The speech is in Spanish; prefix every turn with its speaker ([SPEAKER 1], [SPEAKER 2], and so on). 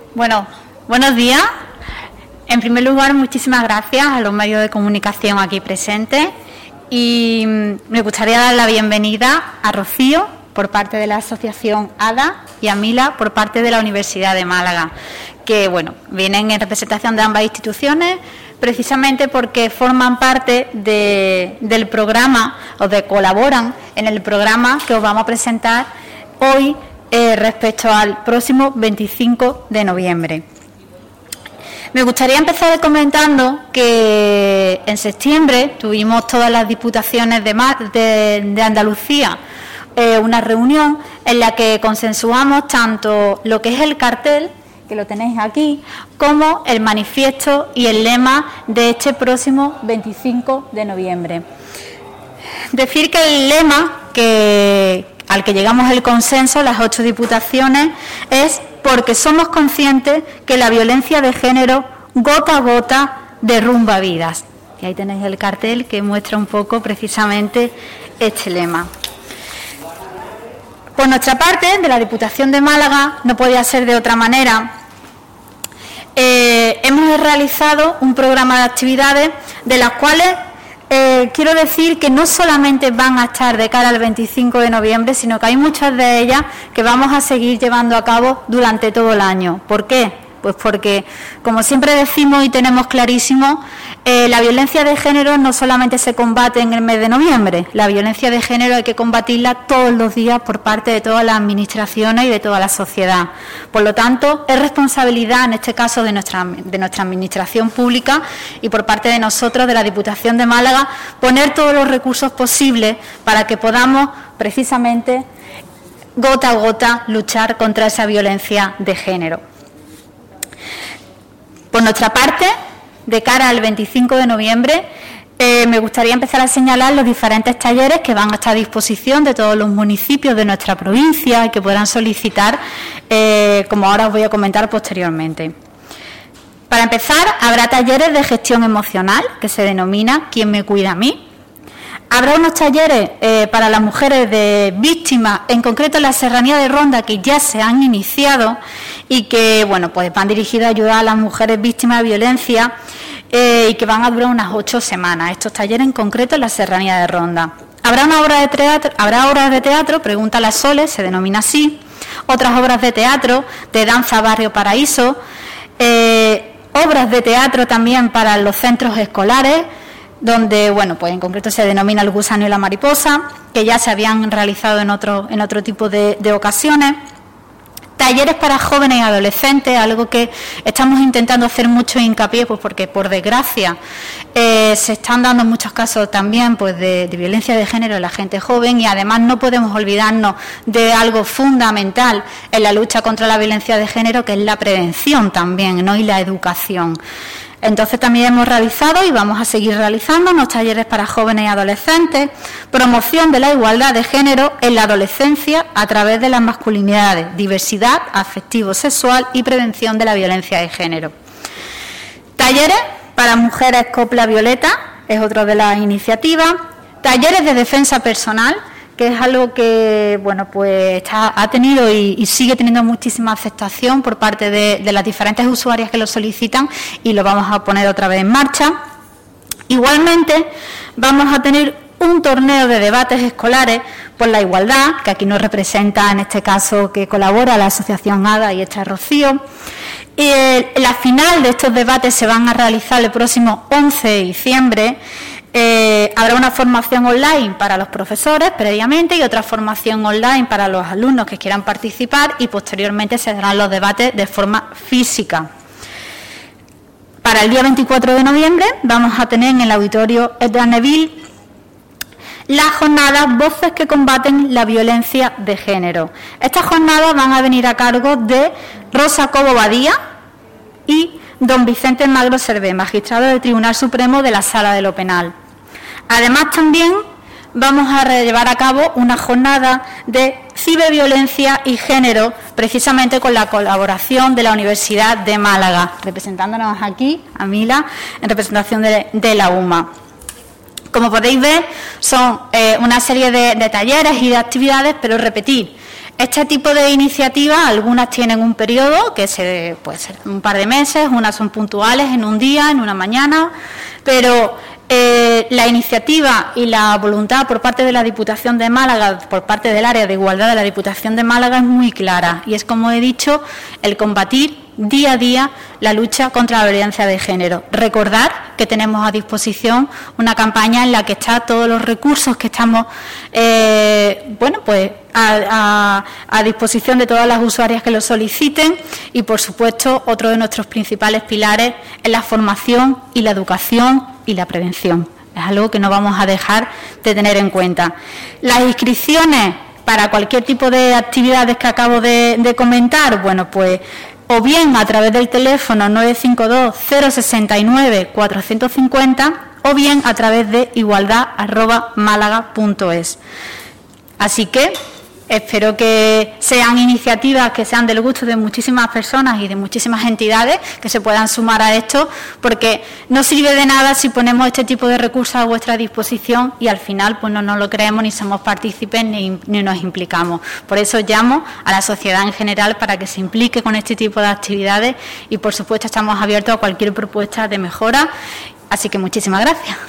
[SPEAKER 1] Bueno, buenos días. En primer lugar, muchísimas gracias a los medios de comunicación aquí presentes y me gustaría dar la bienvenida a Rocío por parte de la Asociación ADA y a Mila por parte de la Universidad de Málaga, que bueno, vienen en representación de ambas instituciones precisamente porque forman parte del programa o colaboran en el programa que os vamos a presentar hoy respecto al próximo 25 de noviembre. Me gustaría empezar comentando que en septiembre tuvimos todas las diputaciones de Andalucía una reunión en la que consensuamos tanto lo que es el cartel, que lo tenéis aquí, como el manifiesto y el lema de este próximo 25 de noviembre. Decir que el lema al que llegamos el consenso, las 8 diputaciones, es porque somos conscientes que la violencia de género gota a gota derrumba vidas. Y ahí tenéis el cartel que muestra un poco precisamente este lema. Por nuestra parte, de la Diputación de Málaga, no podía ser de otra manera. Hemos realizado un programa de actividades de las cuales quiero decir que no solamente van a estar de cara al 25 de noviembre, sino que hay muchas de ellas que vamos a seguir llevando a cabo durante todo el año. ¿Por qué? Pues porque, como siempre decimos y tenemos clarísimo, la violencia de género no solamente se combate en el mes de noviembre, la violencia de género hay que combatirla todos los días por parte de todas las administraciones y de toda la sociedad. Por lo tanto, es responsabilidad, en este caso, de nuestra administración pública y por parte de nosotros, de la Diputación de Málaga, poner todos los recursos posibles para que podamos, precisamente, gota a gota, luchar contra esa violencia de género. Por nuestra parte, de cara al 25 de noviembre, me gustaría empezar a señalar los diferentes talleres que van a estar a disposición de todos los municipios de nuestra provincia y que podrán solicitar, como ahora os voy a comentar posteriormente. Para empezar, habrá talleres de gestión emocional, que se denomina ¿Quién me cuida a mí? Habrá unos talleres para las mujeres de víctimas, en concreto en la Serranía de Ronda, que ya se han iniciado y que bueno, pues van dirigidos a ayudar a las mujeres víctimas de violencia y que van a durar unas 8 semanas. Estos talleres en concreto en la Serranía de Ronda. Habrá obras de teatro, Pregunta a las Soles, se denomina así, otras obras de teatro, de danza Barrio Paraíso, obras de teatro también para los centros escolares, donde, bueno, pues en concreto se denomina El gusano y la mariposa, que ya se habían realizado en otro tipo de ocasiones. Talleres para jóvenes y adolescentes, algo que estamos intentando hacer mucho hincapié, pues porque por desgracia se están dando muchos casos también pues de violencia de género en la gente joven y además no podemos olvidarnos de algo fundamental en la lucha contra la violencia de género, que es la prevención también, ¿no? Y la educación. Entonces también hemos realizado y vamos a seguir realizando unos talleres para jóvenes y adolescentes, promoción de la igualdad de género en la adolescencia a través de las masculinidades, diversidad afectivo-sexual y prevención de la violencia de género. Talleres para mujeres Copla Violeta es otra de las iniciativas. Talleres de defensa personal, que es algo que bueno, pues ha tenido y sigue teniendo muchísima aceptación por parte de las diferentes usuarias que lo solicitan y lo vamos a poner otra vez en marcha. Igualmente vamos a tener un torneo de debates escolares por la igualdad, que aquí nos representa en este caso que colabora la Asociación ADA y esta Rocío. La final de estos debates se van a realizar el próximo 11 de diciembre. Habrá una formación online para los profesores previamente y otra formación online para los alumnos que quieran participar y posteriormente se darán los debates de forma física. Para el día 24 de noviembre vamos a tener en el auditorio Edgar Neville las jornadas Voces que combaten la violencia de género. Estas jornadas van a venir a cargo de Rosa Cobo Badía y don Vicente Magro Servé, magistrado del Tribunal Supremo de la Sala de lo Penal. Además, también vamos a llevar a cabo una jornada de ciberviolencia y género, precisamente con la colaboración de la Universidad de Málaga, representándonos aquí, a Mila, en representación de la UMA. Como podéis ver, son una serie de talleres y de actividades, pero repetir, Este tipo de iniciativas, algunas tienen un periodo que puede ser un par de meses, unas son puntuales en un día, en una mañana, pero la iniciativa y la voluntad por parte de la Diputación de Málaga, por parte del área de igualdad de la Diputación de Málaga es muy clara y es, como he dicho, el combatir día a día la lucha contra la violencia de género. Recordar que tenemos a disposición una campaña en la que están todos los recursos que estamos a disposición de todas las usuarias que lo soliciten y, por supuesto, otro de nuestros principales pilares es la formación y la educación y la prevención. Es algo que no vamos a dejar de tener en cuenta. Las inscripciones para cualquier tipo de actividades que acabo de comentar, bueno, pues o bien a través del teléfono 952 069 450 o bien a través de igualdad@málaga.es. Así que espero que sean iniciativas que sean del gusto de muchísimas personas y de muchísimas entidades que se puedan sumar a esto, porque no sirve de nada si ponemos este tipo de recursos a vuestra disposición y al final pues no nos lo creemos, ni somos partícipes, ni nos implicamos. Por eso llamo a la sociedad en general para que se implique con este tipo de actividades y, por supuesto, estamos abiertos a cualquier propuesta de mejora. Así que muchísimas gracias.